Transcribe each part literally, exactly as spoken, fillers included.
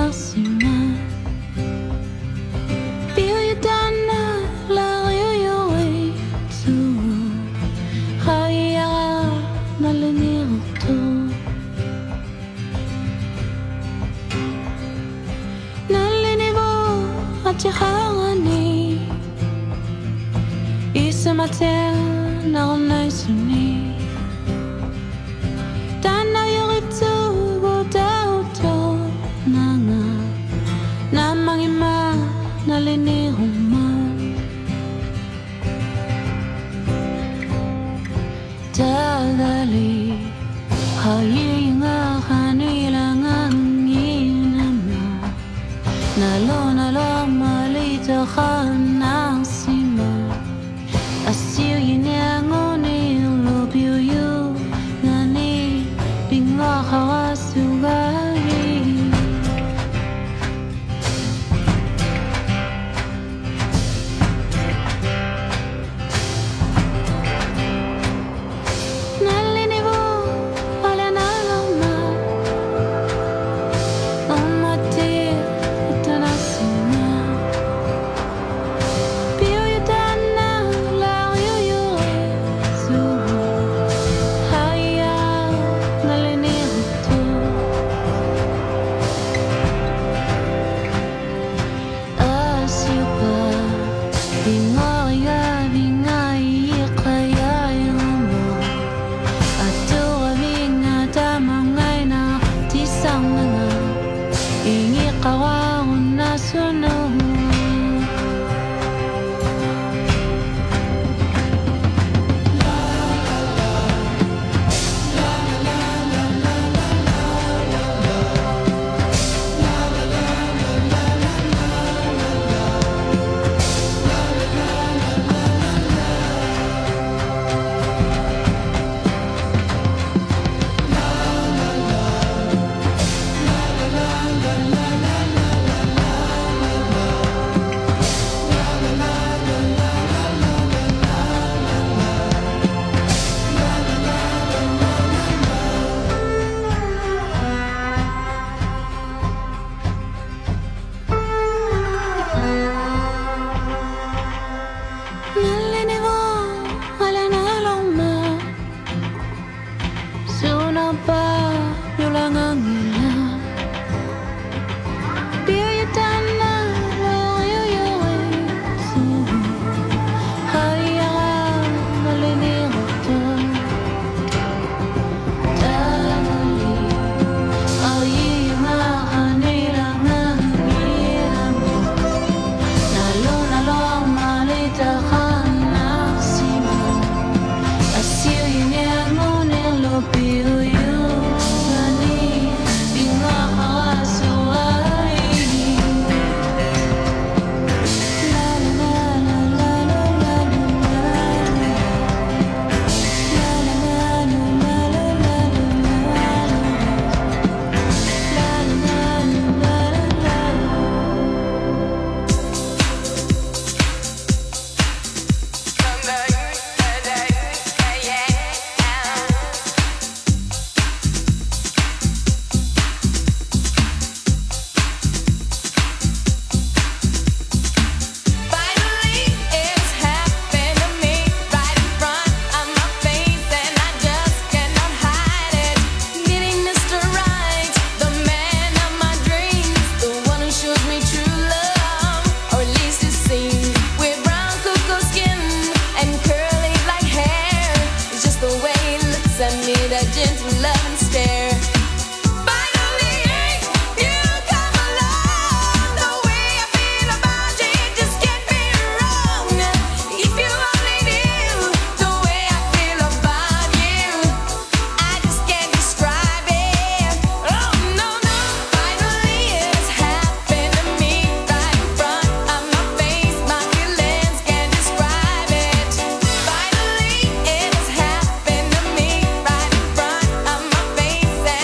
Face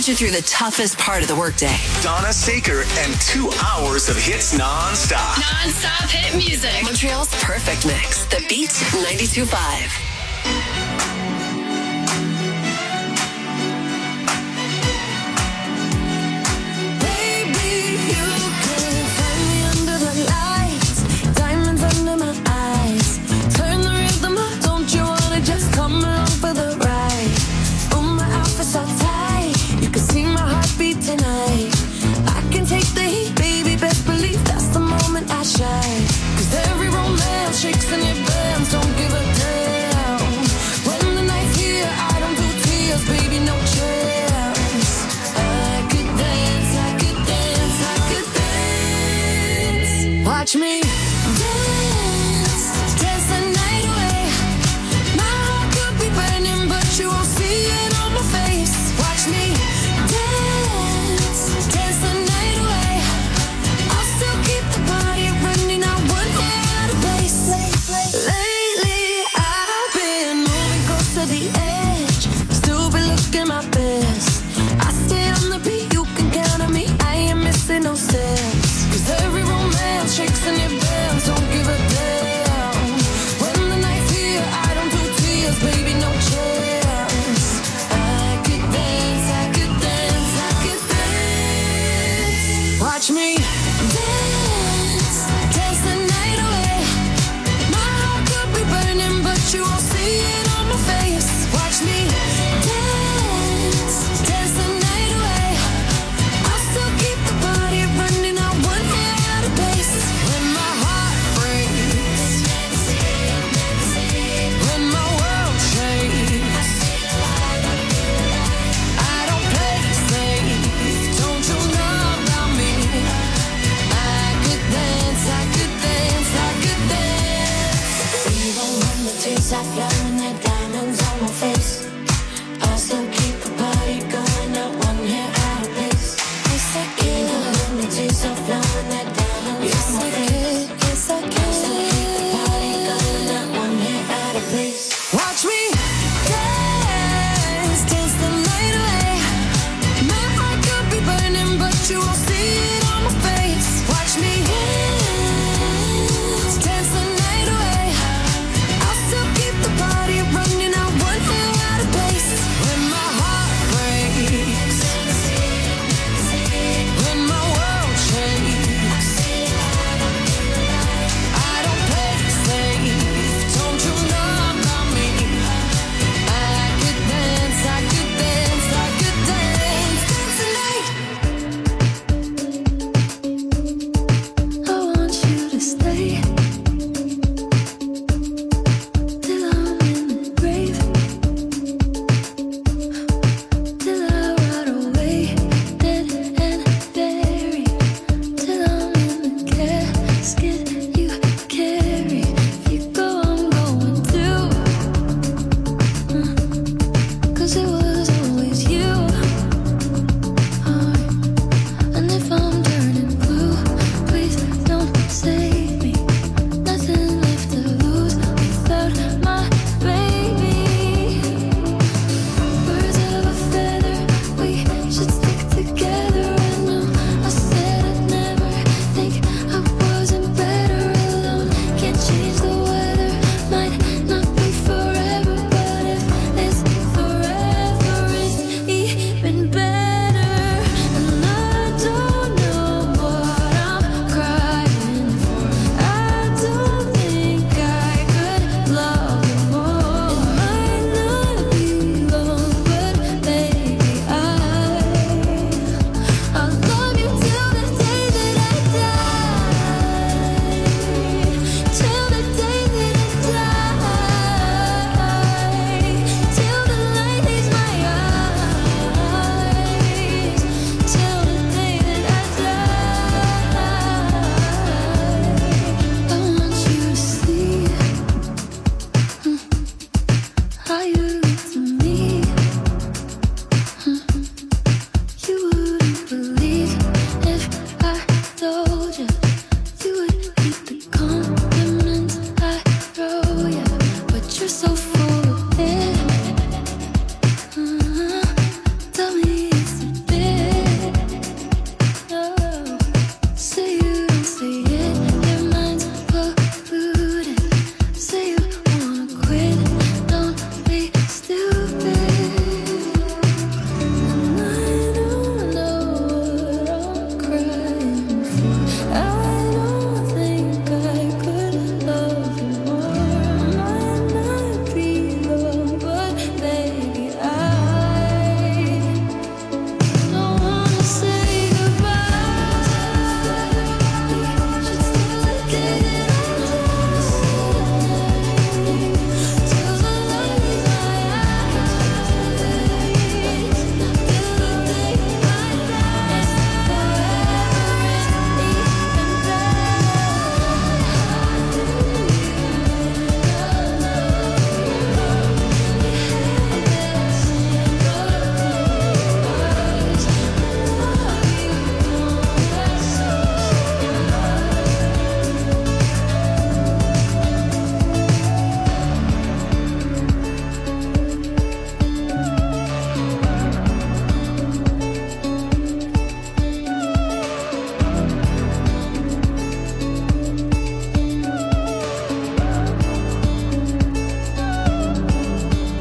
get you through the toughest part of the workday. Donna Saker and two hours of hits nonstop. Non-stop hit music. Montreal's perfect mix. The Beat ninety-two point five. Watch me dance, dance the night away. My heart could be burning, but you won't see it on my face. Watch me dance, dance the night away. I'll still keep the party running, I won't get out of place. Lately, I've been moving close to the edge, still been looking my best. I stay on the beat, you can count on me, I ain't missing no steps. Cause every romance shakes in your bands, don't give a damn. When the night's here, I don't do tears, baby, no chance. I could dance, I could dance, I could dance. Watch me dance, dance the night away. My heart could be burning, but you won't see it on my face. Watch me dance, dance the night away. I'll still keep the party running, I won't get out of place. When my heart breaks, when my world shakes, I don't play safe, don't you know about me? I could dance, I could dance, I could dance. Even when the tears are flowing, the diamonds on my face, I still keep the party going, not one hair out of place. Yes, I can. Even when the tears are flowing, the diamonds on my face, yes, I can. I still keep the party going, not one hair out of place. Watch me dance, dance the night away. My heart could be burning, but you won't see it on my face. Watch me dance, dance the night away. I'll still keep the party running, I won't get out of place. When my heart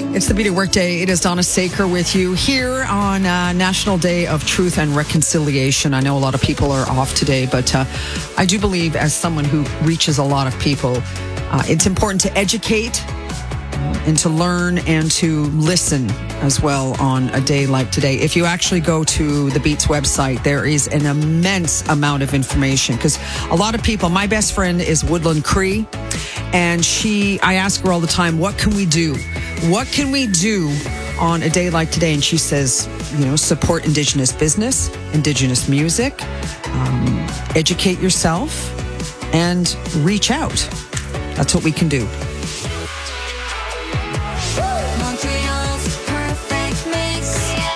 It's the Beat It Workday. It is Donna Saker with you here on uh, National Day of Truth and Reconciliation. I know a lot of people are off today, but uh, I do believe as someone who reaches a lot of people, uh, it's important to educate uh, and to learn and to listen as well on a day like today. If you actually go to the Beats website, there is an immense amount of information because a lot of people, my best friend is Woodland Cree, and she, I ask her all the time, what can we do? What can we do on a day like today? And she says, you know, support Indigenous business, Indigenous music, um, educate yourself, and reach out. That's what we can do. Montreal's perfect mix.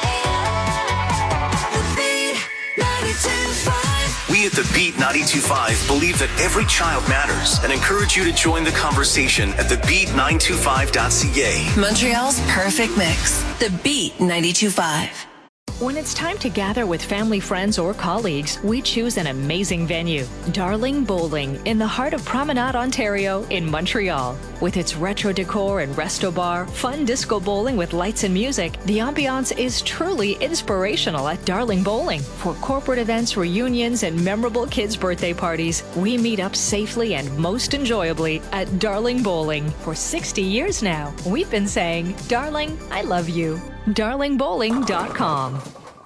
The Beat ninety-two point five. We at the Beat ninety-two point five believe that every child matters and encourage you to join the conversation at the beat nine two five dot c a. Montreal's perfect mix. The Beat ninety-two point five. When it's time to gather with family, friends, or colleagues, we choose an amazing venue. Darling Bowling, in the heart of Promenade, Ontario, in Montreal. With its retro decor and resto bar, fun disco bowling with lights and music, the ambiance is truly inspirational at Darling Bowling. For corporate events, reunions, and memorable kids' birthday parties, we meet up safely and most enjoyably at Darling Bowling. For sixty years now, we've been saying, Darling, I love you. darling bowling dot com.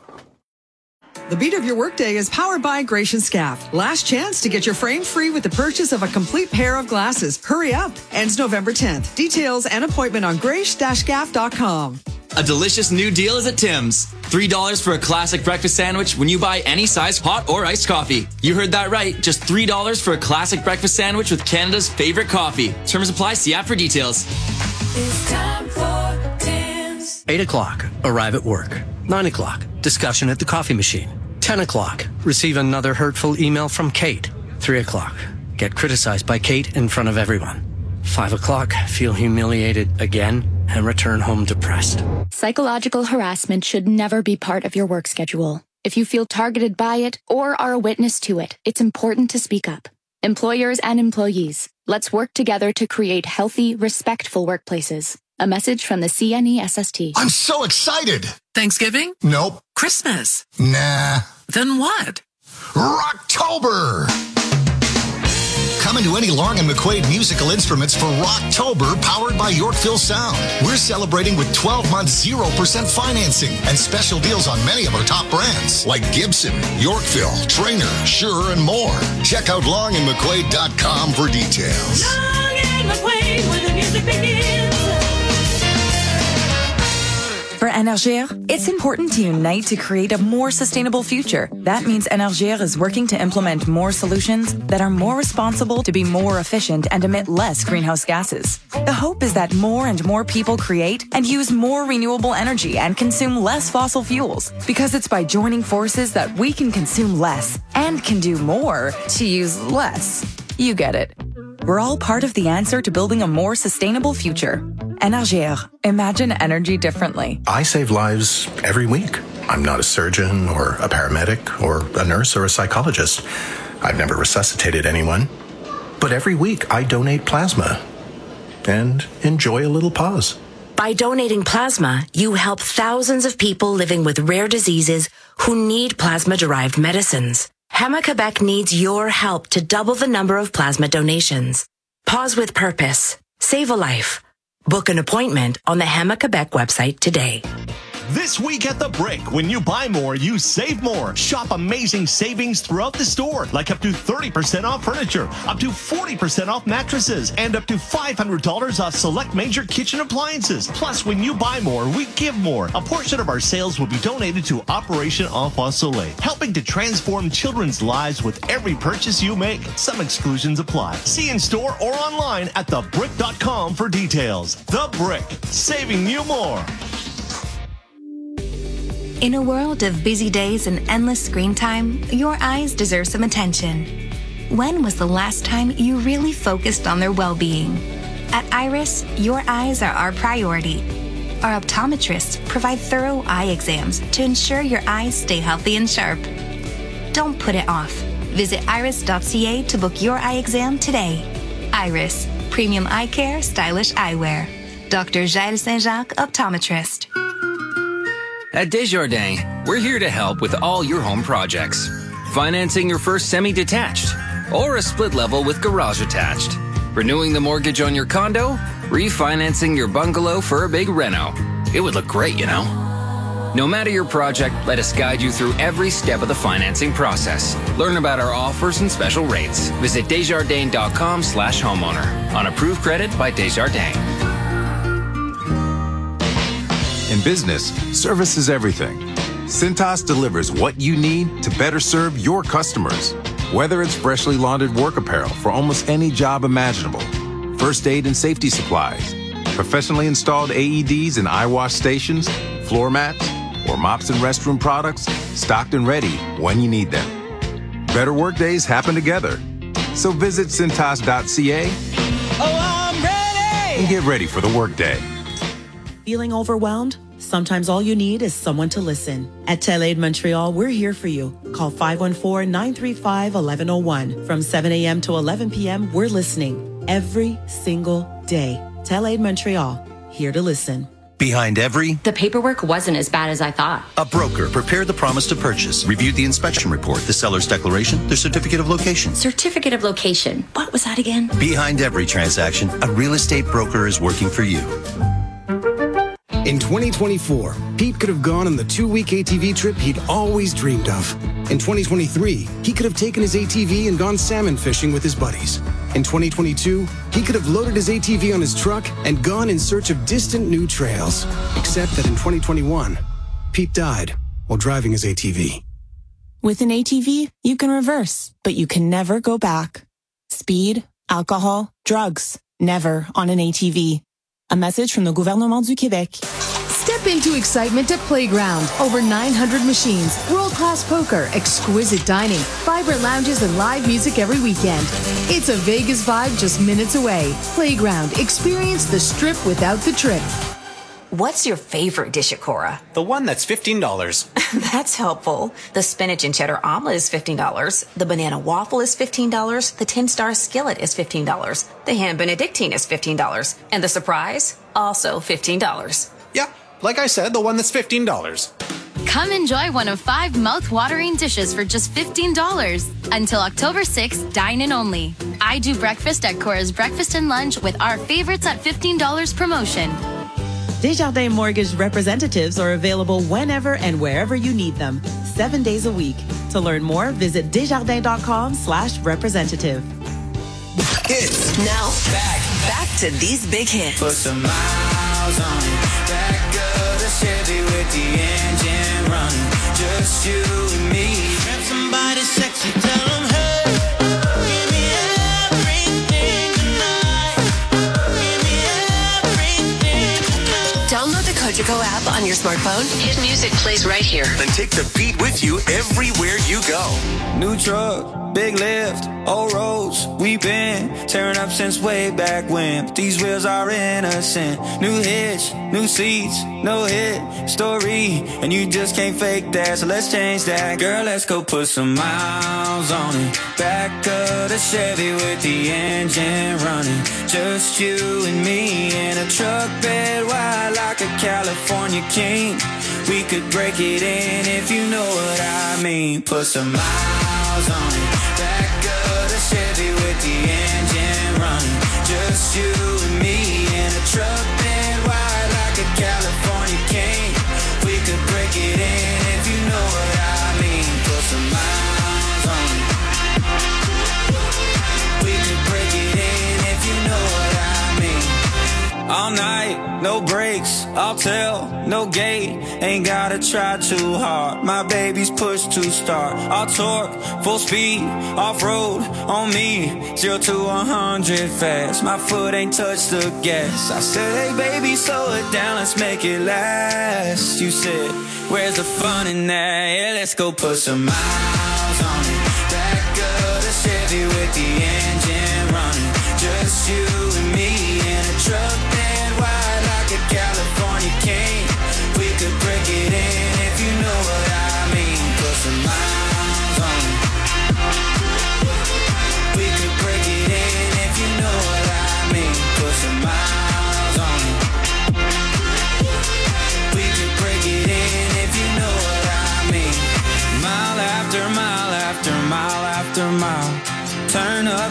The Beat of Your Workday is powered by Gratian Scaff. Last chance to get your frame free with the purchase of a complete pair of glasses. Hurry up. Ends November tenth. Details and appointment on grace dash scaff dot com. A delicious new deal is at Tim's. three dollars for a classic breakfast sandwich when you buy any size hot or iced coffee. You heard that right. Just three dollars for a classic breakfast sandwich with Canada's favorite coffee. Terms apply. See app for details. It's time for Tim's. eight o'clock, arrive at work. nine o'clock, discussion at the coffee machine. ten o'clock, receive another hurtful email from Kate. three o'clock, get criticized by Kate in front of everyone. five o'clock, feel humiliated again and return home depressed. Psychological harassment should never be part of your work schedule. If you feel targeted by it or are a witness to it, it's important to speak up. Employers and employees, let's work together to create healthy, respectful workplaces. A message from the C N E S S T. I'm so excited. Thanksgiving? Nope. Christmas? Nah. Then what? Rocktober. Come into any Long and McQuaid musical instruments for Rocktober, powered by Yorkville Sound. We're celebrating with twelve months zero percent financing and special deals on many of our top brands like Gibson, Yorkville, Trainer, Shure, and more. Check out long and mcquaid dot com for details. Long and McQuaid, where the music begins. For Énergir, it's important to unite to create a more sustainable future. That means Énergir is working to implement more solutions that are more responsible, to be more efficient, and emit less greenhouse gases. The hope is that more and more people create and use more renewable energy and consume less fossil fuels, because it's by joining forces that we can consume less and can do more to use less. You get it. We're all part of the answer to building a more sustainable future. Énergir. Imagine energy differently. I save lives every week. I'm not a surgeon or a paramedic or a nurse or a psychologist. I've never resuscitated anyone. But every week I donate plasma and enjoy a little pause. By donating plasma, you help thousands of people living with rare diseases who need plasma-derived medicines. Héma-Québec needs your help to double the number of plasma donations. Pause with purpose. Save a life. Book an appointment on the Héma-Québec website today. This week at The Brick, when you buy more, you save more. Shop amazing savings throughout the store, like up to thirty percent off furniture, up to forty percent off mattresses, and up to five hundred dollars off select major kitchen appliances. Plus, when you buy more, we give more. A portion of our sales will be donated to Operation Enfant Soleil, helping to transform children's lives with every purchase you make. Some exclusions apply. See in store or online at the brick dot com for details. The Brick, saving you more. In a world of busy days and endless screen time, your eyes deserve some attention. When was the last time you really focused on their well-being? At Iris, your eyes are our priority. Our optometrists provide thorough eye exams to ensure your eyes stay healthy and sharp. Don't put it off. Visit iris dot c a to book your eye exam today. Iris, premium eye care, stylish eyewear. Doctor Jaël Saint-Jacques, optometrist. At Desjardins, we're here to help with all your home projects. Financing your first semi-detached or a split level with garage attached. Renewing the mortgage on your condo, refinancing your bungalow for a big reno. It would look great, you know. No matter your project, let us guide you through every step of the financing process. Learn about our offers and special rates. Visit Desjardins.com slash homeowner. On approved credit by Desjardins. In business, service is everything. Cintas delivers what you need to better serve your customers. Whether it's freshly laundered work apparel for almost any job imaginable, first aid and safety supplies, professionally installed A E Ds and eye wash stations, floor mats, or mops and restroom products, stocked and ready when you need them. Better work days happen together. So visit Cintas dot C A Oh, I'm ready! and get ready for the workday. Feeling overwhelmed? Sometimes all you need is someone to listen. At TELAID Montreal, we're here for you. Call five one four, nine three five, one one zero one. From seven a.m. to eleven p.m., we're listening every single day. TELAID Montreal, here to listen. Behind every... The paperwork wasn't as bad as I thought. A broker prepared the promise to purchase, reviewed the inspection report, the seller's declaration, their certificate of location. Certificate of location. What was that again? Behind every transaction, a real estate broker is working for you. In twenty twenty-four, Pete could have gone on the two-week A T V trip he'd always dreamed of. In twenty twenty-three, he could have taken his A T V and gone salmon fishing with his buddies. In twenty twenty-two, he could have loaded his A T V on his truck and gone in search of distant new trails. Except that in twenty twenty-one, Pete died while driving his A T V. With an A T V, you can reverse, but you can never go back. Speed, alcohol, drugs, never on an A T V. A message from the Gouvernement du Québec. Step into excitement at Playground. Over nine hundred machines, world-class poker, exquisite dining, vibrant lounges, and live music every weekend. It's a Vegas vibe just minutes away. Playground. Experience the Strip without the trip. What's your favorite dish at Cora? The one that's fifteen dollars. That's helpful. The spinach and cheddar omelet is fifteen dollars. The banana waffle is fifteen dollars. The ten-star skillet is fifteen dollars. The ham benedictine is fifteen dollars. And the surprise? Also fifteen dollars. Yeah, like I said, the one that's fifteen dollars. Come enjoy one of five mouth-watering dishes for just fifteen dollars. Until October sixth, dine in only. I do breakfast at Cora's Breakfast and Lunch with our favorites at fifteen dollars promotion. Desjardins Mortgage representatives are available whenever and wherever you need them, seven days a week. To learn more, visit Desjardins.com slash representative. Hits. Now, back, back to these big hits. Put some miles on it. Back of the Chevy with the engine running. Just you and me. Grab somebody sexy, tell them, hey, give me everything tonight. Give me everything tonight. Download the Cogeco app on your smartphone. Hit music plays right here. Then take the beat with you everywhere you go. New truck, big lift, old roads. We've been tearing up since way back when. But these wheels are innocent. New hitch, new seats, no hit story. And you just can't fake that, so let's change that. Girl, let's go put some miles on it. Back of the Chevy with the engine running. Just you and me in a truck bed wide like a California king. We could break it in if you know what I mean. Put some miles on it. Back of the Chevy with the engine running. Just you and me in a truck bed wide like a California king. We could break it in if you know what I mean. Put some miles on it. We could break it in if you know what I mean. All night, no breaks, I'll tell, no gate. Ain't gotta try too hard, my baby's push to start. I'll torque, full speed, off-road, on me. Zero to a hundred fast, my foot ain't touched the gas. I said, hey baby, slow it down, let's make it last. You said, where's the fun in that? Yeah, let's go put some miles on it. Back of the Chevy with the engine running. Just you and me in a truck bed wide like a California king. We could break it in if you know what I mean. Put some miles on it. We could break it in if you know what I mean. Put some miles on it.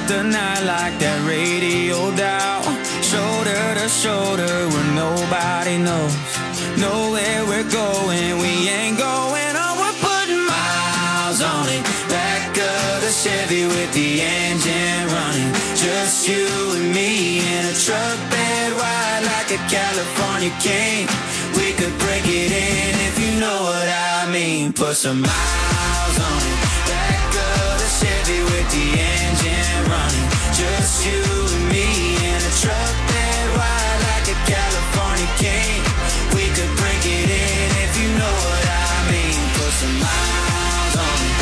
after night like that radio dial. Shoulder to shoulder where nobody knows. Know where we're going, we ain't going on. We're putting miles on it. Back of the Chevy with the engine running. Just you and me in a truck bed wide like a California king. We could break it in if you know what I mean. Put some miles on it. Back of the Chevy with the engine running. Just you and me in a truck bed wide like a California king. We could break it in if you know what I mean. Put some miles on it.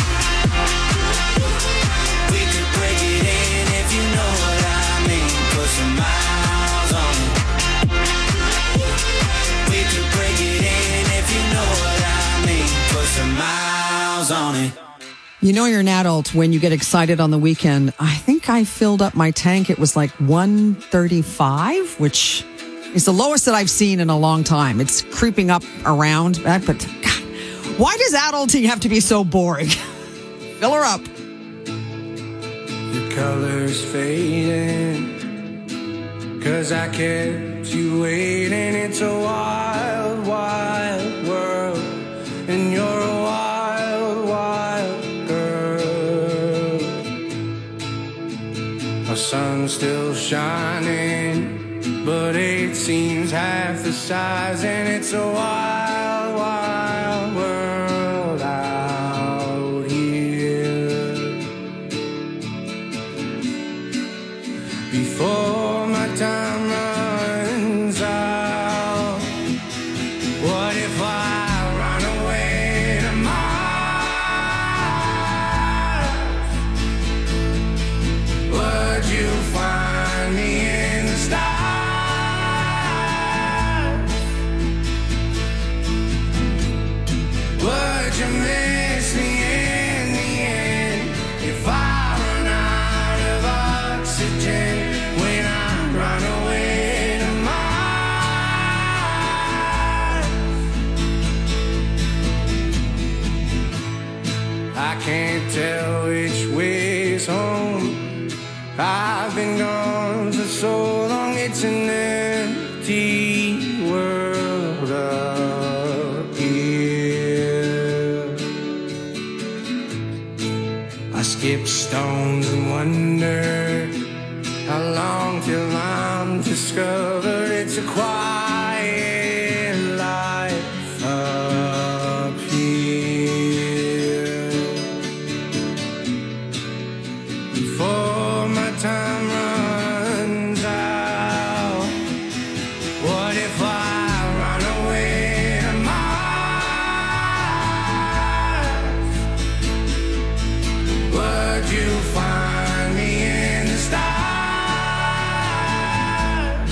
We could break it in if you know what I mean. Put some miles on it. We could break it in if you know what I mean. Put some miles on it. You know you're an adult when you get excited on the weekend. I think I filled up my tank. It was like one thirty-five, which is the lowest that I've seen in a long time. It's creeping up around that, but God, why does adulting have to be so boring? Fill her up. The colors fading, 'cause I kept you waiting. It's a wild, wild world, and you're a wild, wild girl. Our sun's still shining, but it seems half the size, and it's a wild, wild world out here. Before my time runs out, what if I run away to Mars? Would you find me in the stars? Would you miss me in the end if I run out of oxygen when I run away to Mars? I can't tell which way's home. I've been gone for so long, it's an empty world up here. I skip stones and wonder how long till I'm discovered. It's a quiet life up here. Before my time runs out, what if I run away to Mars? Would you find me in the stars?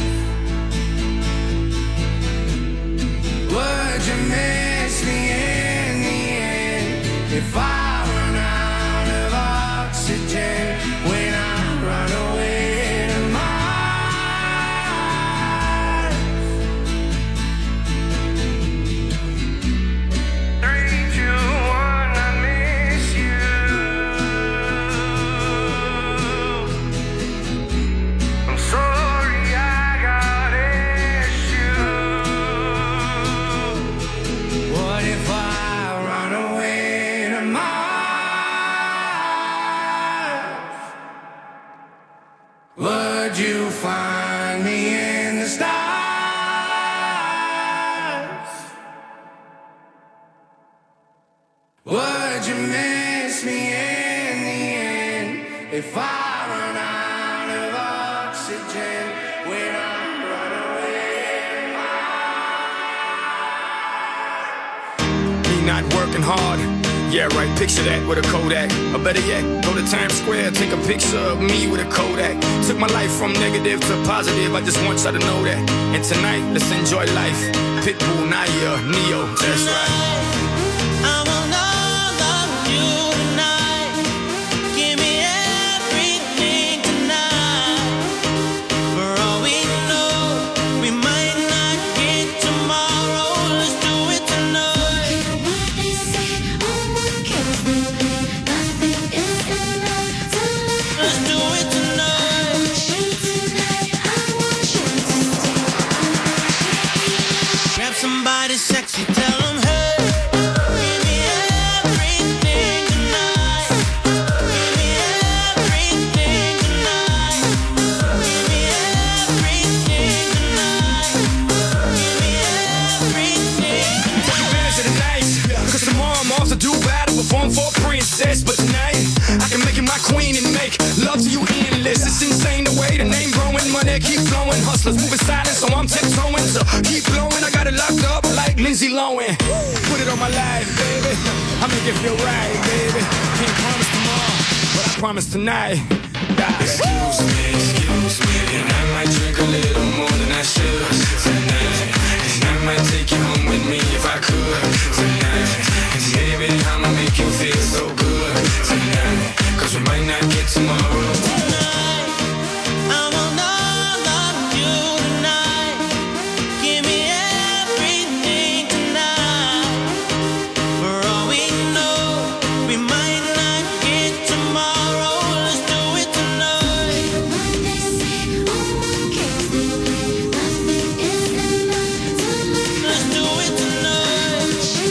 Would you miss me in the end if I run out of oxygen when I run away to Mars? Three, two, one, I miss you. I'm sorry I got issues. What if I run away to Mars? Would you find me in the stars? Would you miss me in the end if I run out of oxygen when I run away? Me not working hard. Yeah, right, picture that with a Kodak. Or better yet, go to Times Square, take a picture of me with a Kodak. Took my life from negative to positive, I just want y'all to know that. And tonight, let's enjoy life. Pitbull, Naya, Neo, that's right. I want all of you tonight. Give me everything tonight. For all we know, we might not get tomorrow. Let's do it tonight. Let's do it tonight. somebody sexy, tell them, hey, give me everything tonight. Give me everything tonight. Give me everything tonight. Give me everything. Take advantage of the night, cause tomorrow I'm off to do battle, perform for a princess. But tonight, I can make you my queen and make love to you endless. It's insane the way the name growing, money keep flowing. Hustlers moving silent, so I'm tiptoeing. So keep blowing, I got it locked up like Lindsay Lohan. Put it on my life, baby. I make it feel right, baby. Can't promise tomorrow, but I promise tonight. God. Excuse me, excuse me, and I might drink a little more than I should tonight. And I might take you home with me if I could tonight. And baby, I'ma make you feel so good tonight. Cause we might not get tomorrow. Tonight, I want all of you tonight. Give me everything tonight. For all we know, we might not get tomorrow. Let's do it tonight. Let's do it tonight.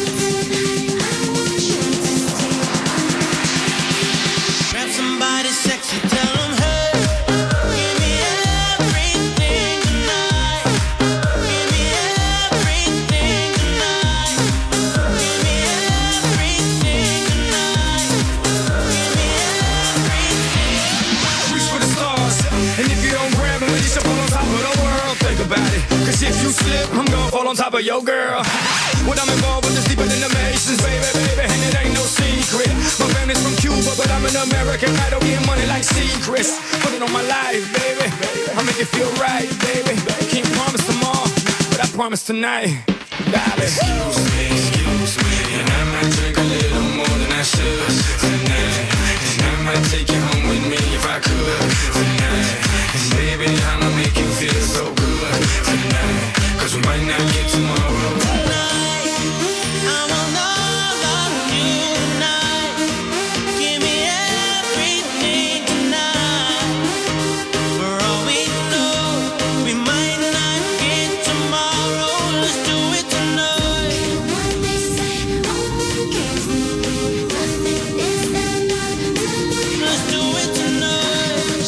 Grab somebody sexy, tell them, hey, give me everything tonight. Give me everything tonight. Give me everything tonight. Give me everything. Reach for the stars, and if you don't grab them, you should fall on top of the world. Think about it, cause if you slip, I'm gonna fall on top of your girl. What I'm involved with is deeper than the Masons, baby, baby, and it ain't no secret. My family's from Cuba, but I'm an American idol, getting money like secrets. Put it on my life, baby, I make it feel right, baby. Can't promise tomorrow, but I promise tonight, darling. Excuse me, excuse me, and I might drink a little more than I should tonight. And I might take you home with me if I could tonight. And baby, I'ma make you feel so good tonight. Cause we might not get tomorrow. Tonight, I want all of you tonight. Give me everything tonight. For all we know, we might not get tomorrow. Let's do it tonight. Let's do it tonight.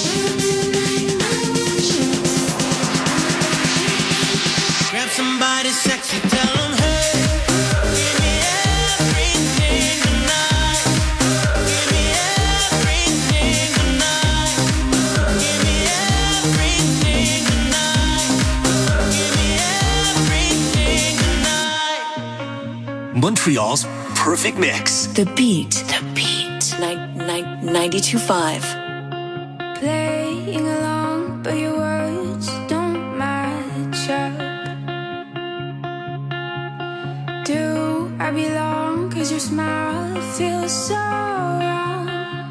Grab somebody sexy, tell them, hey, give me everything tonight. Give me everything tonight. Give me everything tonight. Give me everything tonight. Montreal's perfect mix. The Beat. The Beat. Nine, nine, ninety-two point five. Playing along, but your words don't match up. Do I belong? Cause your smile feels so wrong.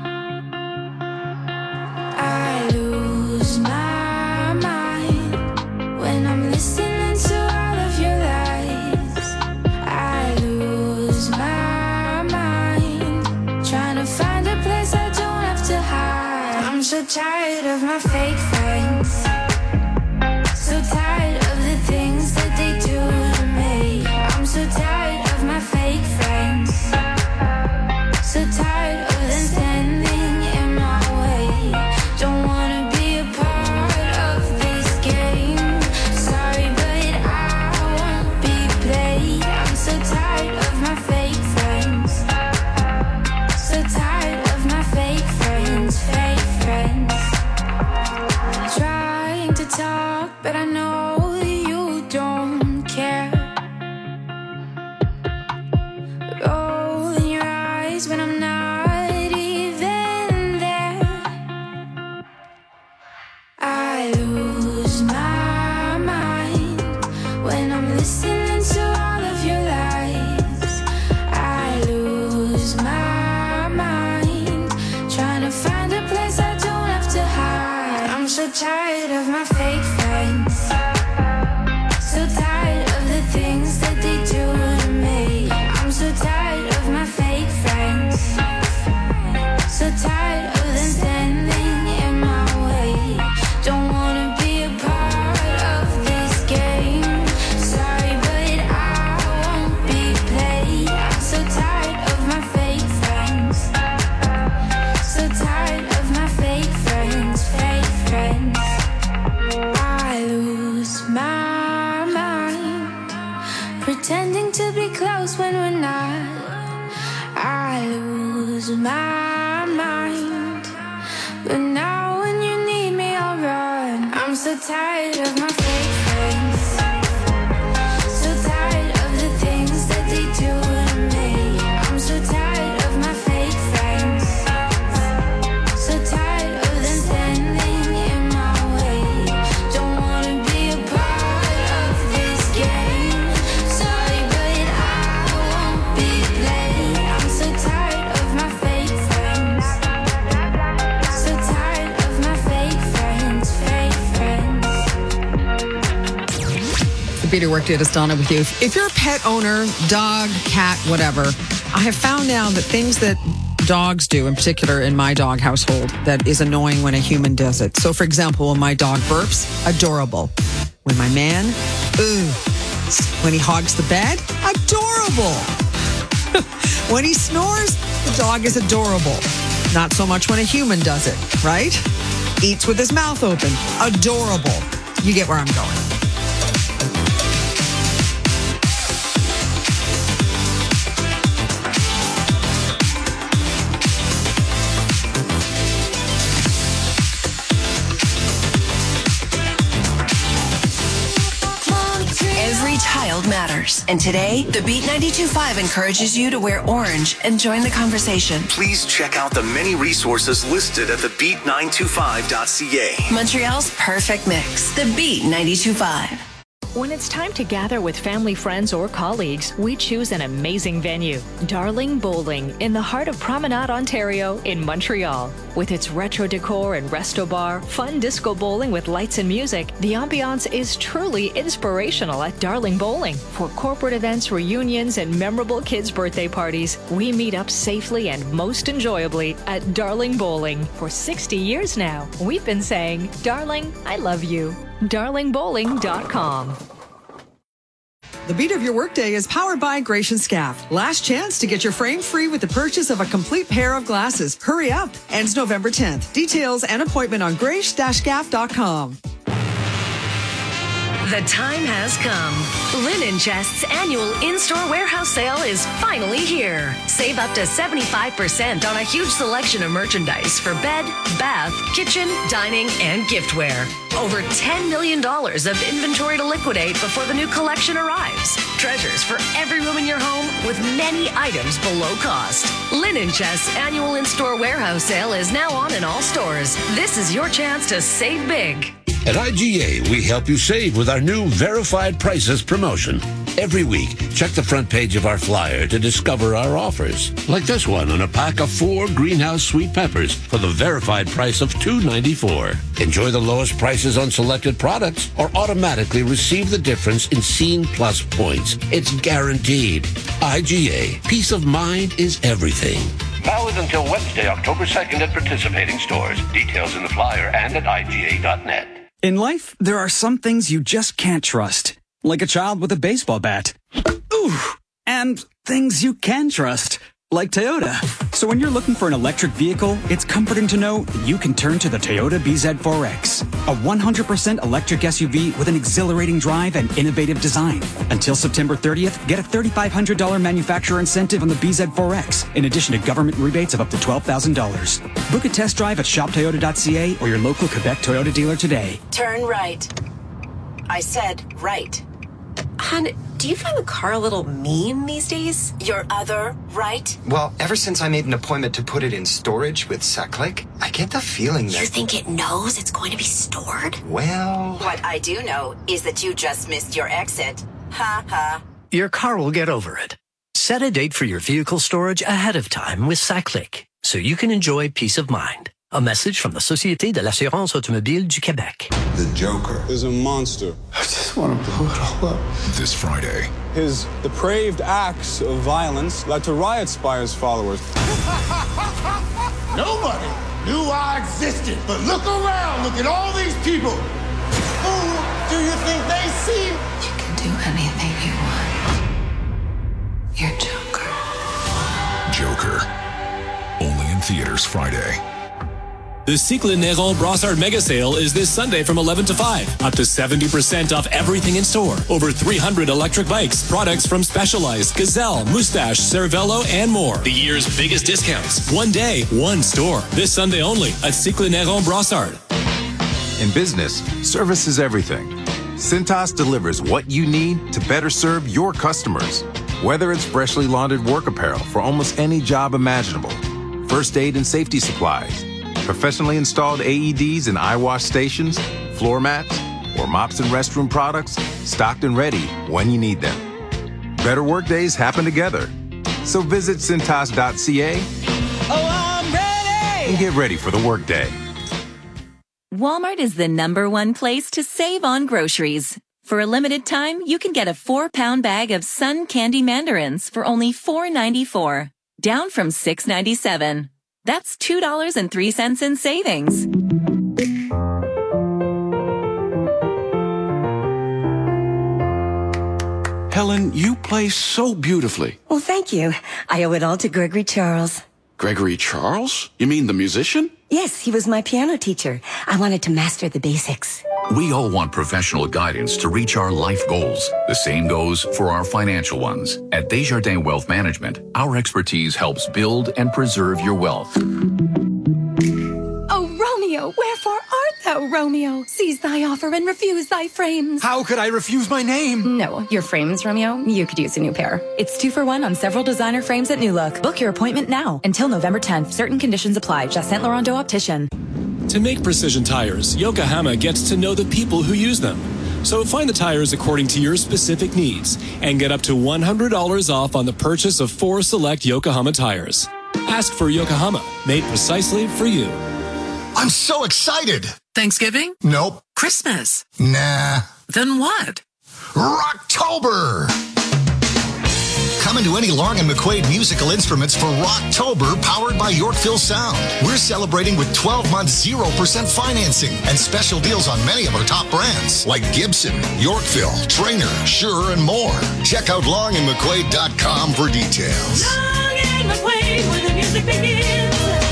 I lose my mind when I'm listening to all of your lies. I lose my mind trying to find a place I don't have to hide. I'm so tired of my fake friends, so tired of the things that they do to me. I'm so tired of my fake friends, so tired of them standing in my way. Don't wanna be a part of this game. Sorry, but I won't be played. I'm so tired of my fake friends, so tired of my fake friends, fake friends. Trying to talk, but I know you don't care. Rolling your eyes when I'm not even there. I lose my mind when I'm listening to all of your lies. I lose my mind trying to find a place I don't have to hide. I'm so tired of my fake friends, so tired of the things that they do to me. I'm so tired of my fake friends, so tired of them standing in my way. Don't wanna be a part of this game. Sorry, but pretending to be close when we're not. I lose my mind, but now when you need me, I'll run. I'm so tired of my fake friends, so tired of the things that they do to me. I'm so tired of my fake friends, so tired of them standing in my way. Don't wanna be a part of this game. Sorry, but I won't be played. I'm so tired of my fake friends, so tired of my fake friends, fake friends. The Beat of Your Workday is Donna with you. If you're a pet owner, dog, cat, whatever, I have found now that things that dogs do, in particular in my dog household, that is annoying when a human does it. So, for example, when my dog burps, adorable. When my man, ooh. When he hogs the bed, adorable. When he snores, the dog is adorable. Not so much when a human does it, right? Eats with his mouth open, adorable. You get where I'm going. Every child matters. And today, the Beat ninety-two point five encourages you to wear orange and join the conversation. Please check out the many resources listed at the beat nine two five dot c a. Montreal's perfect mix. The Beat ninety-two point five. When it's time to gather with family, friends, or colleagues, we choose an amazing venue, Darling Bowling, in the heart of Promenade, Ontario, in Montreal. With its retro decor and resto bar, fun disco bowling with lights and music, the ambiance is truly inspirational at Darling Bowling. For corporate events, reunions, and memorable kids' birthday parties, we meet up safely and most enjoyably at Darling Bowling. For sixty years now, we've been saying, Darling, I love you. darling bowling dot com. The Beat of Your Workday is powered by Gratian Scaff. Last chance to get your frame free with the purchase of a complete pair of glasses. Hurry up. Ends November tenth. Details and appointment on grace dash scaff dot com. The time has come. Linen Chest's annual in-store warehouse sale is finally here. Save up to seventy-five percent on a huge selection of merchandise for bed, bath, kitchen, dining, and giftware. Over ten million dollars of inventory to liquidate before the new collection arrives. Treasures for every room in your home with many items below cost. Linen Chest's annual in-store warehouse sale is now on in all stores. This is your chance to save big. At I G A, we help you save with our new Verified Prices promotion. Every week, check the front page of our flyer to discover our offers. Like this one on a pack of four greenhouse sweet peppers for the verified price of two dollars and ninety-four cents. Enjoy the lowest prices on selected products or automatically receive the difference in Scene Plus points. It's guaranteed. I G A. Peace of mind is everything. Valid until Wednesday, October second at participating stores. Details in the flyer and at I G A dot net. In life, there are some things you just can't trust. Like a child with a baseball bat. Ooh! And things you can trust. Like Toyota. So when you're looking for an electric vehicle, it's comforting to know that you can turn to the Toyota B Z four X. A one hundred percent electric S U V with an exhilarating drive and innovative design. Until September thirtieth, get a three thousand five hundred dollars manufacturer incentive on the B Z four X, in addition to government rebates of up to twelve thousand dollars. Book a test drive at shop toyota dot c a or your local Quebec Toyota dealer today. Turn right. I said right. Hun, do you find the car a little mean these days? Your other right? Well, ever since I made an appointment to put it in storage with SACLIC, I get the feeling that... You think it knows it's going to be stored? Well... What I do know is that you just missed your exit. Ha ha. Your car will get over it. Set a date for your vehicle storage ahead of time with SACLIC, so you can enjoy peace of mind. A message from the Société de l'Assurance Automobile du Québec. The Joker is a monster. I just want to blow it all up. This Friday. His depraved acts of violence led to riots by his followers. Nobody knew I existed, but look around, look at all these people. Who do you think they see? You can do anything you want. You're Joker. Joker. Only in theaters Friday. The Cycle Néron Brossard Mega Sale is this Sunday from eleven to five. Up to seventy percent off everything in store. Over three hundred electric bikes, products from Specialized, Gazelle, Moustache, Cervelo, and more. The year's biggest discounts. One day, one store. This Sunday only at Cycle Néron Brossard. In business, service is everything. Cintas delivers what you need to better serve your customers. Whether it's freshly laundered work apparel for almost any job imaginable, first aid and safety supplies, professionally installed A E Ds and eye wash stations, floor mats, or mops and restroom products, stocked and ready when you need them. Better work days happen together. So visit Cintas dot C A Oh, I'm ready! and get ready for the workday. Walmart is the number one place to save on groceries. For a limited time, you can get a four-pound bag of Sun Candy Mandarins for only four ninety-four, down from six ninety-seven. That's two dollars and three cents in savings. Helen, you play so beautifully. Well, thank you. I owe it all to Gregory Charles. Gregory Charles? You mean the musician? Yes, he was my piano teacher. I wanted to master the basics. We all want professional guidance to reach our life goals. The same goes for our financial ones. At Desjardins Wealth Management, our expertise helps build and preserve your wealth. Oh, Romeo, wherefore art thou, Romeo? Seize thy offer and refuse thy frames. How could I refuse my name? No, your frames, Romeo. You could use a new pair. It's two for one on several designer frames at New Look. Book your appointment now. Until November tenth. Certain conditions apply. Just Saint Laurent d'Eau Optician. To make precision tires, Yokohama gets to know the people who use them. So find the tires according to your specific needs and get up to one hundred dollars off on the purchase of four select Yokohama tires. Ask for Yokohama, made precisely for you. I'm so excited. Thanksgiving? Nope. Christmas? Nah. Then what? Rocktober! Coming to any Long and McQuaid musical instruments for Rocktober, powered by Yorkville Sound. We're celebrating with twelve months zero percent financing and special deals on many of our top brands like Gibson, Yorkville, Trainer, Shure, and more. Check out long and mcquaid dot com for details. Long and McQuaid, where the music begins.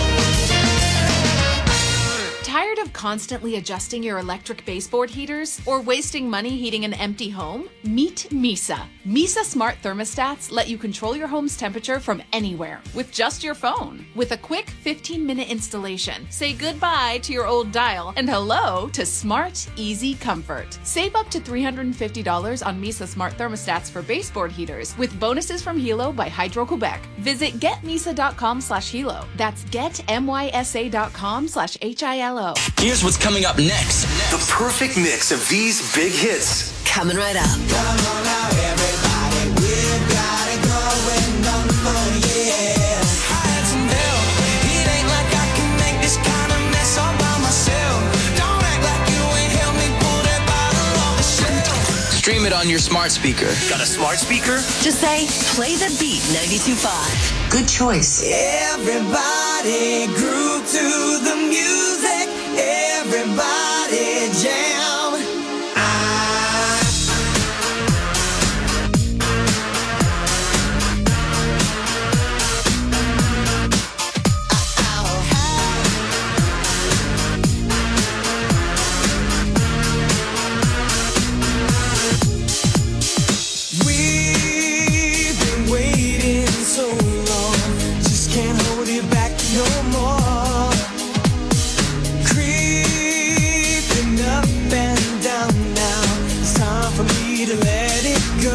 Tired of constantly adjusting your electric baseboard heaters or wasting money heating an empty home? Meet Misa. Misa Smart Thermostats let you control your home's temperature from anywhere with just your phone. With a quick fifteen minute installation, say goodbye to your old dial and hello to smart, easy comfort. Save up to three hundred fifty dollars on Misa Smart Thermostats for baseboard heaters with bonuses from Hilo by Hydro-Quebec. Visit getmisa.com slash Hilo. That's getmysa.com slash H I L O. Here's what's coming up next. The perfect mix of these big hits. Coming right up. Come on now, everybody. We've got it going on for years. I had some help. It ain't like I can make this kind of mess all by myself. Don't act like you ain't helped me pull that bottle off the shelf. Stream it on your smart speaker. Got a smart speaker? Just say, play the beat ninety-two point five. Good choice. Everybody groove to the music. Everybody jam. I We've been waiting so long, just can't hold it back no more. To let it go.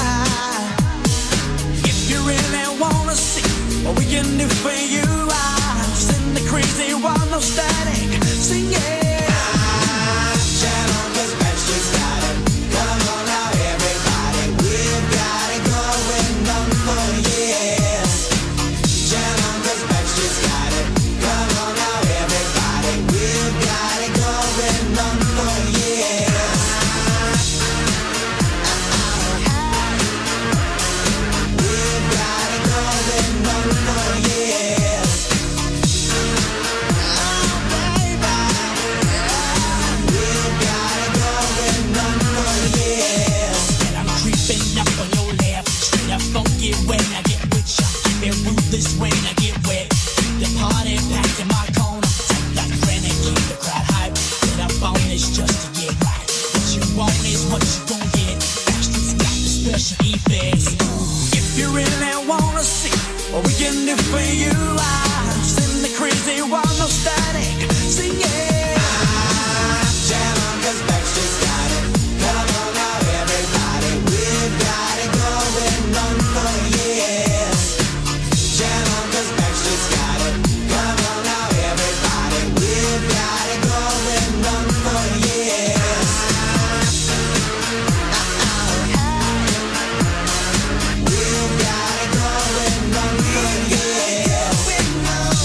If you really wanna see what we can do for you, I send the crazy one, no static, sing it. Ah, channel, 'cause Bench just got it. Come on now, everybody, we've got it going on for years. Channel, 'cause Bench just got it. Come on now, everybody, we've got it going on for years. special effects. If you really wanna see what we can do for you, I send the crazy one, no static. Sing it. Jam on, 'cause Backstreet's got it. Come on now, everybody, we've got it going on for years. Jam on, 'cause Backstreet's got it. Come on now, everybody, we've got it going on for years. We've got it going on for years. We've got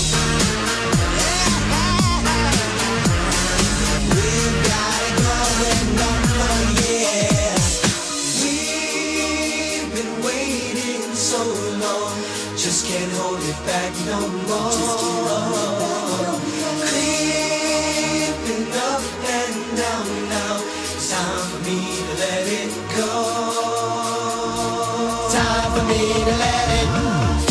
it going on for years. We've been waiting so long, just can't hold it back no more. Creeping up and down now, it's time for me to let it go. Time for me to let it go.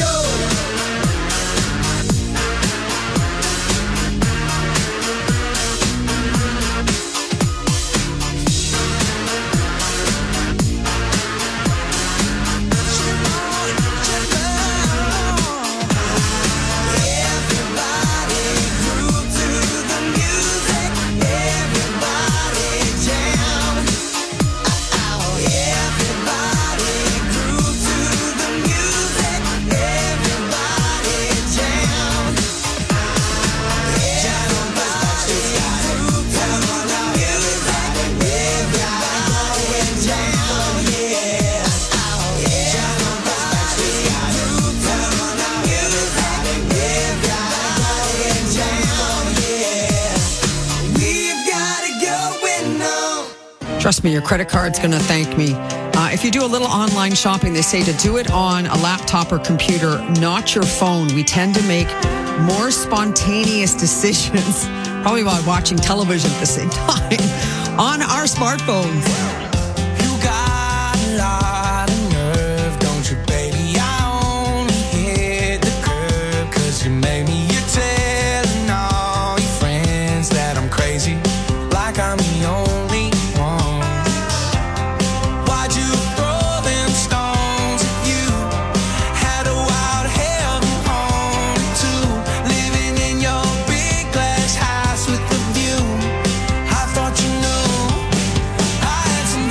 Everybody groove to the music. Everybody jam. Oh, everybody groove to the music. Everybody jam. Jam on, 'cause Backstreet's got it. Come on now, everybody, everybody jam. Yeah. Jam on, 'cause Backstreet's got it. Come on now, everybody, everybody jam. Yeah. We've got it going on. Trust me, your credit card's going to thank me. Uh, if you do a little online shopping, they say to do it on a laptop or computer, not your phone. We tend to make more spontaneous decisions, probably while watching television at the same time, on our smartphones. You got a lot of nerve, don't you, baby? I only hit the curb 'cause you made me. You're telling all your friends that I'm crazy, like I'm the only one. Why'd you throw them stones at you? Had a wild heaven on it too. Living in your big glass house with a view. I thought you knew I had some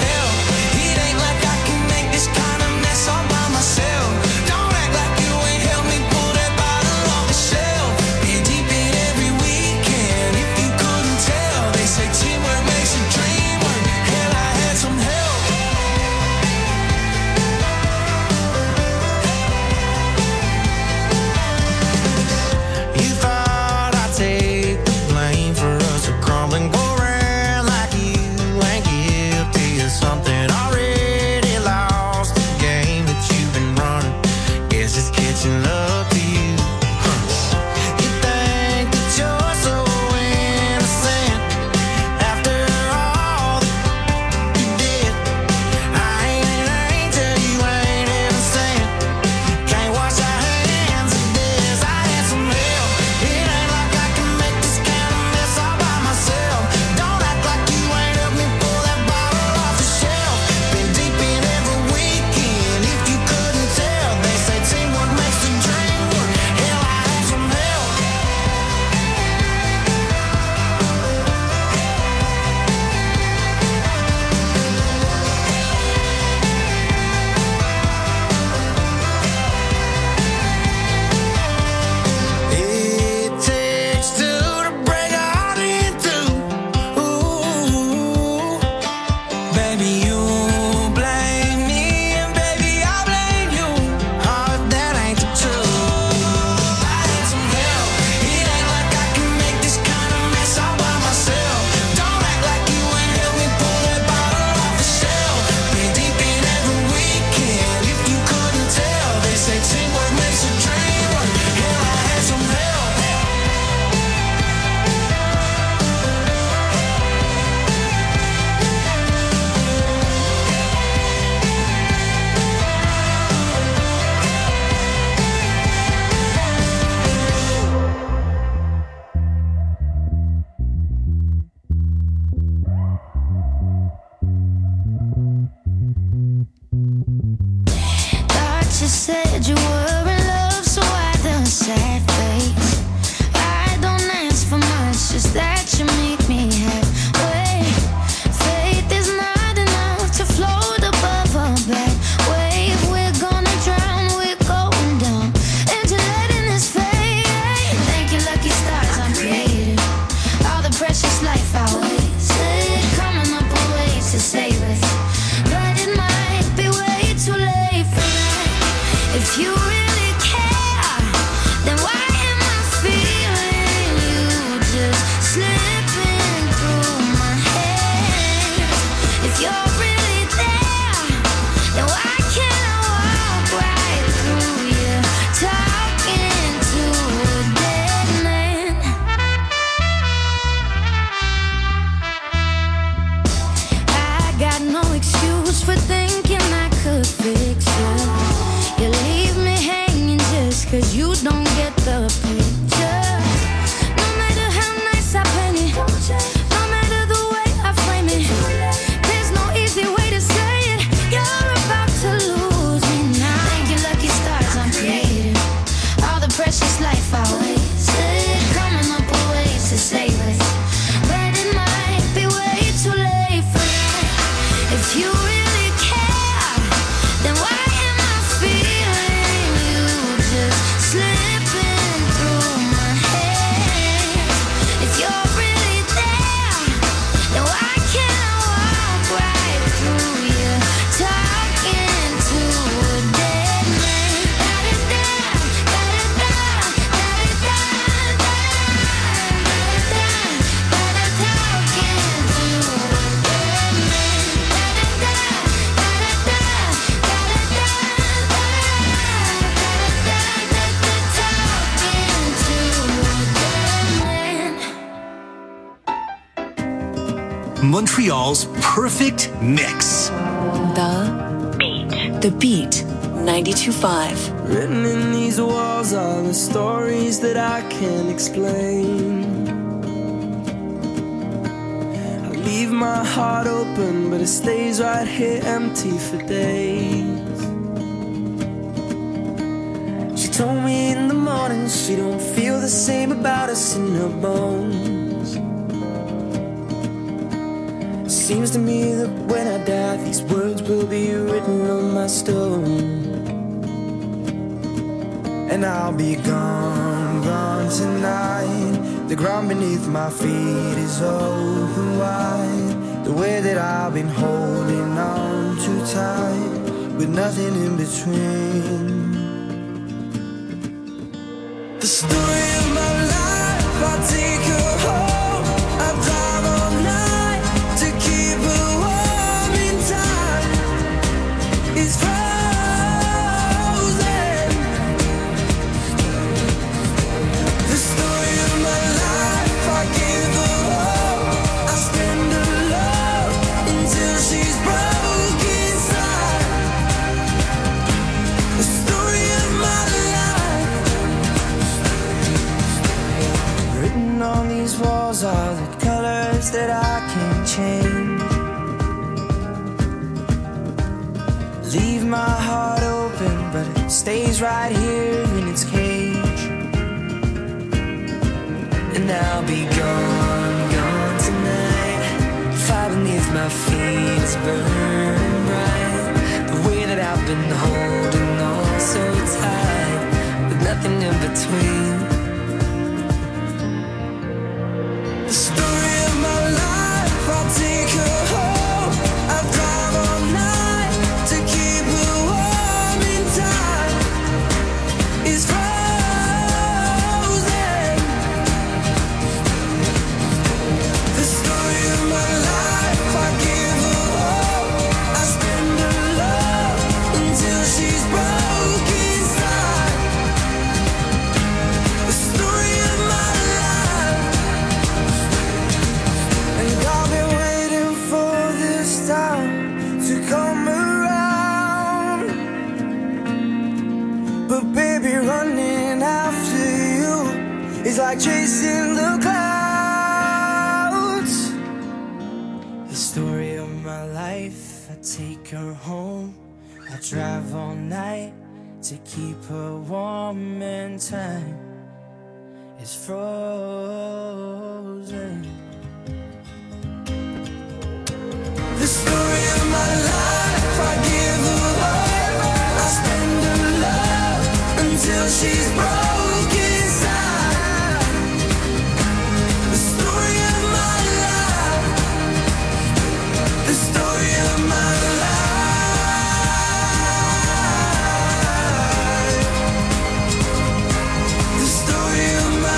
just said you were in love, so why the sad face? I don't ask for much, just that you make me halfway. Faith is not enough to float above a bad wave. We're gonna drown, we're going down into letting this fade. Thank you, lucky stars, I'm created. All the precious life I wasted, coming up with ways to save it. But it might be way too late for that. If you really care, then why am I feeling you just slipping through my hands? If you're really there, then why can't I walk right through you, talking to a dead man? I got no excuse for thinking I could fix you. You leave me hanging just cause you don't get the picture. No matter how nice I paint it, no matter the way I frame it, there's no easy way to say it. You're about to lose me now. Thank you, lucky stars, I'm created. All the precious life I wasted, coming up with ways to save it. But it might be way too late for that. If you really care, then why am I feeling you just slipping through my hands? If you're really there, then why can't I walk right through you, talking to a dead man? Da-da-da, da-da-da, da-da-da, da-da-da, da-da-da, talking to a dead man. Da-da-da, da-da-da, da-da-da, Montreal's perfect mix. The Beat. The Beat. ninety-two point five. Written in these walls are the stories that I can't explain. I leave my heart open, but it stays right here empty for days. She told me in the morning she don't feel the same about us in her bones. Seems to me that when I die, these words will be written on my stone. And I'll be gone, gone tonight. The ground beneath my feet is open wide. The way that I've been holding on too tight, with nothing in between. The story of my life, I take her home. I drive all night to keep her warm in time. It's frozen. The story of my life, I give her all. I spend her love until she's broke inside. The story of my life. Written on these walls are the colors that I can't change. Leave my heart open, but it stays right here in its cage. And I'll be gone, gone tonight. Fire beneath my feet is burning bright. The way that I've been holding on so tight, with nothing in between. The story of my life, I'll take her home. I drive all night to keep her warm in time. It's frozen. The story of my life, I give her all. I spend her love until she's broke inside. The story of my life. And I've been waiting for this time to come around. But baby, running after you is like chasing the clouds. The story of my life, I take her home. I drive all night to keep her warm in time is frozen. The story of my life, I give her all, I spend her love until she's broken inside. The story of my life, the story of my life, the story of my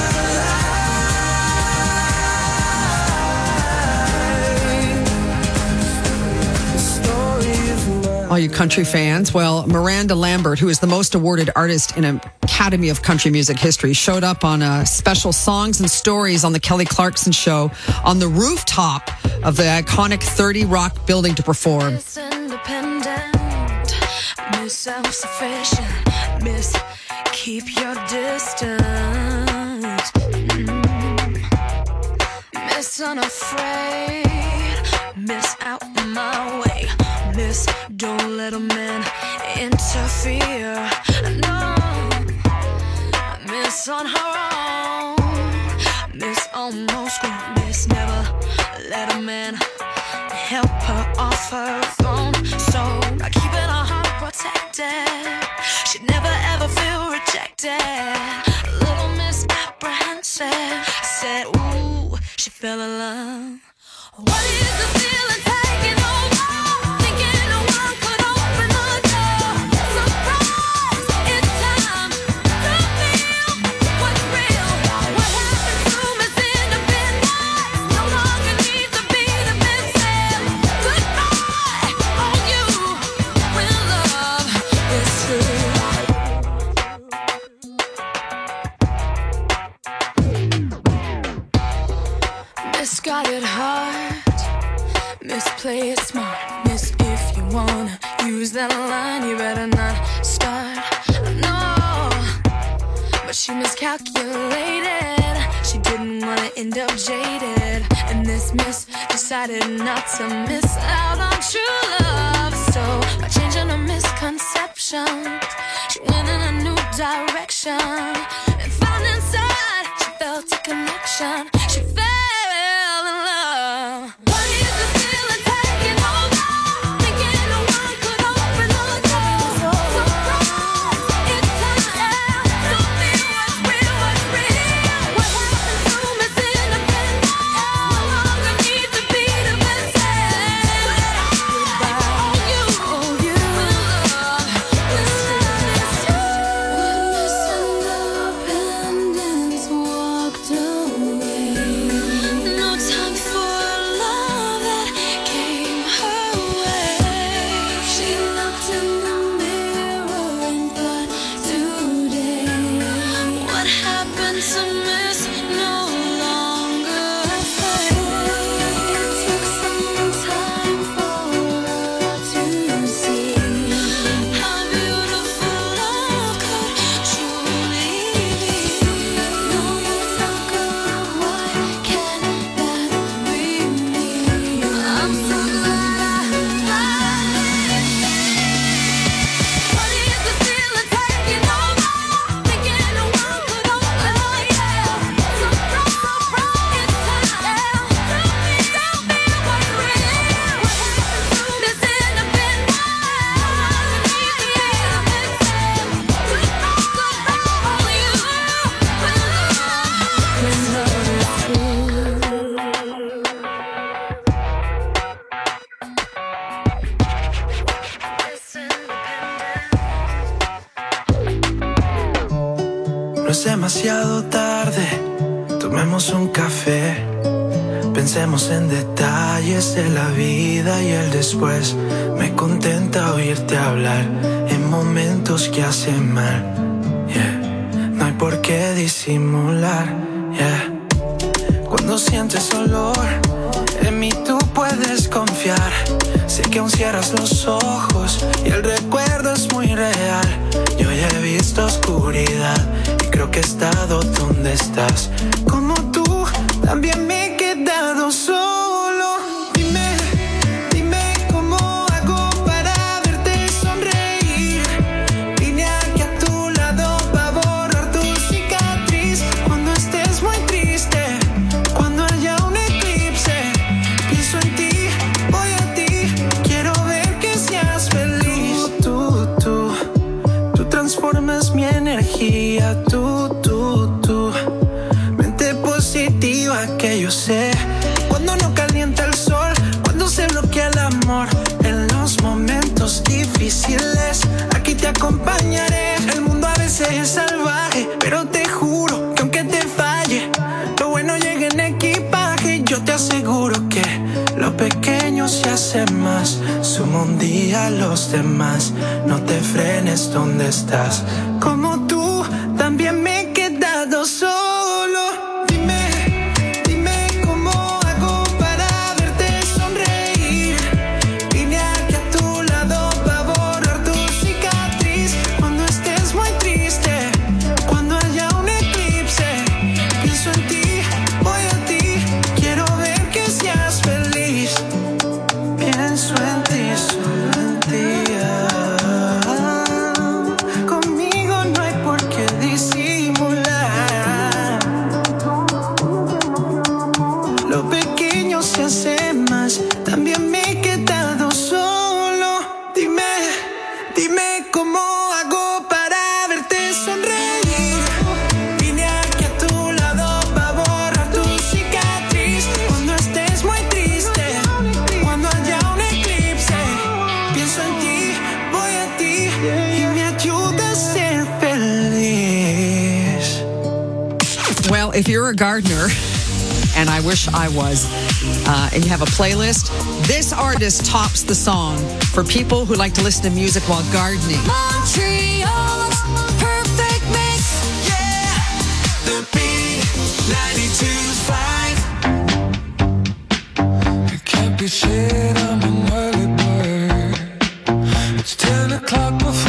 All you country fans, well, Miranda Lambert, who is the most awarded artist in Academy of Country Music history, showed up on a special Songs and Stories on the Kelly Clarkson Show on the rooftop of the iconic thirty Rock building to perform. Miss Independent, Miss Self-Sufficient, Miss Keep Your Distance, mm. Miss Unafraid, Miss Out My Way, Miss Don't Let a Man Interfere, no, Miss On Her Own, Miss Almost Grown, Miss Never Let a Man help her off her throne. So by keeping her heart protected, she'd never ever feel rejected. Little Miss Apprehensive said, ooh, she fell in love. What is the feeling taking over? Thinking no one could open the door. Surprise, it's time to feel what's real. What happened to Miss Independent? No longer needs to be the missing. Goodbye, on you, when love is true. Miss got it hard, Miss play it smart, Miss if you wanna use that line, you better not start, no. But she miscalculated, she didn't wanna end up jaded, and this miss decided not to miss out on true love. So by changing her misconceptions, she went in a new direction, and found inside she felt a connection. She fell in love. What is the feeling taking over? Thinking no one could open the door. Surprise, it's time to feel what's real, what's real. What happened to Miss Independent? No longer needs to be the missing. Goodbye, on you, on you, when love is true. When Miss Independence walked away, no time for love that came her way. She looked in the mirror and thought, today, what happened to Miss no longer fades. It took some time for her to see how beautiful love could truly be. No more talk of what can that bring me. I'm so glad I What is the feeling taking over? Thinking no one could open the door. Surprise, surprise, it's time to feel, to feel what's real. What happened to Miss Independent? No longer needs to be the missing. Goodbye, goodbye, only you, when love, when love is true. No es demasiado tarde, tomemos un café, pensemos en detalles de la vida y el después. Me contenta oírte hablar en momentos que hacen mal, yeah. No hay por qué disimular, yeah. Cuando sientes olor, en mí tú puedes confiar. Sé que aún cierras los ojos y el recuerdo es muy real. Yo ya he visto oscuridad y creo que he estado donde estás. Como tú, también me he quedado solo. Dime, dime cómo hago para verte sonreír. Vine aquí vida, tú, tú, tú. Mente positiva que yo sé. Cuando no calienta el sol, cuando se bloquea el amor. En los momentos difíciles, aquí te acompañaré. El mundo a veces es salvaje, pero te juro que aunque te falle, lo bueno llega en equipaje. Yo te aseguro que lo pequeño se hace más. Suma un día a los demás. No te frenes donde estás. Como tú, también me he quedado solo. Dime, dime cómo hago para verte sonreír. Vine aquí a tu lado para borrar tu cicatriz. Cuando estés muy triste, cuando haya un eclipse, pienso en ti, voy a ti. Quiero ver que seas feliz. Pienso en ti, solo en ti. Ah, conmigo no hay por qué disimular. Lo pequeño se hace más. También me he quedado solo. Dime, dime cómo hago para verte sonreír. Vine aquí a tu lado para borrar tu cicatriz. Cuando estés muy triste, cuando haya un eclipse, pienso en ti, voy a ti y me ayuda a ser feliz. Well, if you're a gardener, and I wish I was, uh, and you have a playlist, this artist tops the song for people who like to listen to music while gardening. Montreal's perfect mix. Yeah, the beat ninety-two point five. It can't be said I'm an early bird. It's ten o'clock before